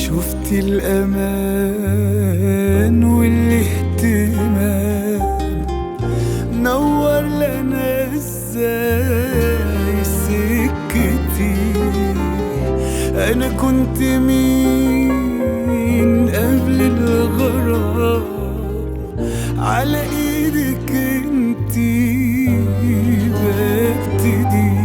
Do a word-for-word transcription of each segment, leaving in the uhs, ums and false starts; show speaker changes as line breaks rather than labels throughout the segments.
شفت الأمان والاهتمام نور لنا ازاي سكتي. أنا كنت مين قبل الغرام على ايدك انتي ببتدي.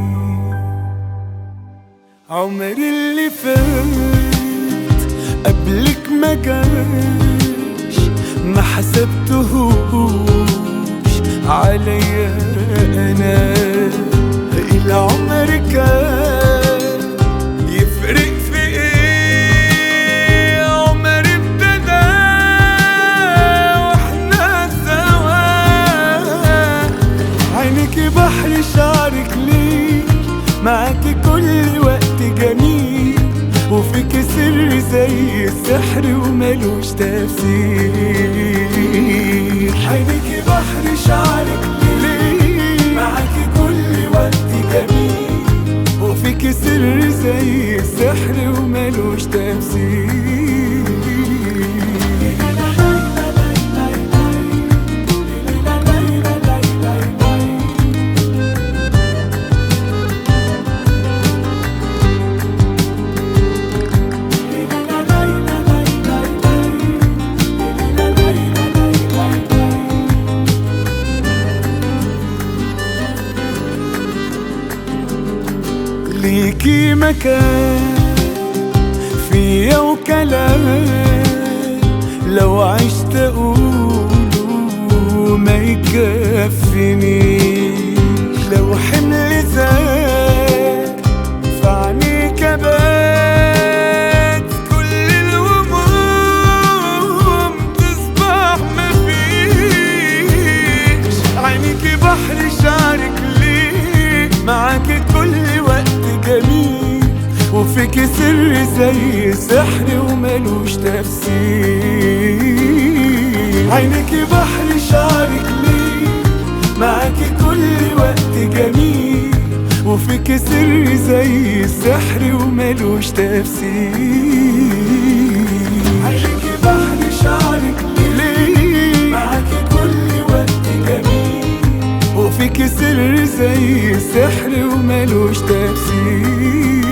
عمري اللي فات قبلك ما جاش ما حسبتهوش عليا انا. العمر كان يفرق في ايه؟ عمر ابتدى واحنا سوا. عينيكي بحر شعرك ليه معاكي كل وقت جميل وفيك سر زي السحر وملوش تفسير. عينيكي بحر شعرك ليه معاكي كل وقت جميل وفيك سر زي السحر وملوش تفسير. ليكي مكان فيا وكلام لو عشت اقوله ما يكفينيش. لو حمل زاد فعنيك بات كل الهموم تصبح مفيش. عينيكي بحر شعرك ليه معاكي كل وقت جميل وفيك سر زي سحر وملوش تفسير. عينيكي بحر شعرك ليه معاكي كل وقت جميل وفيك سر زي السحر وملوش تفسير. عينيكي بحر شعرك ليه معاكي كل وقت جميل وفيك سر زي السحر وملوش تفسير.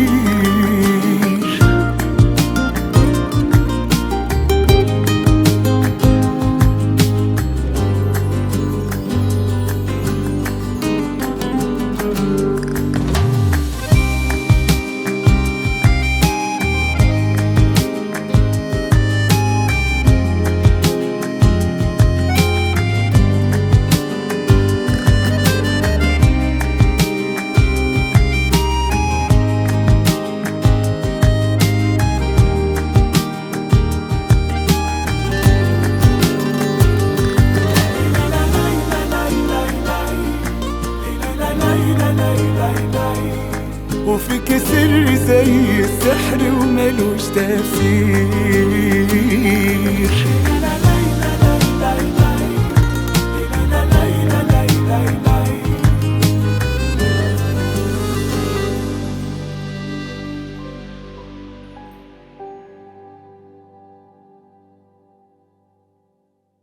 وفيك سر زي السحر وملوش تفسير.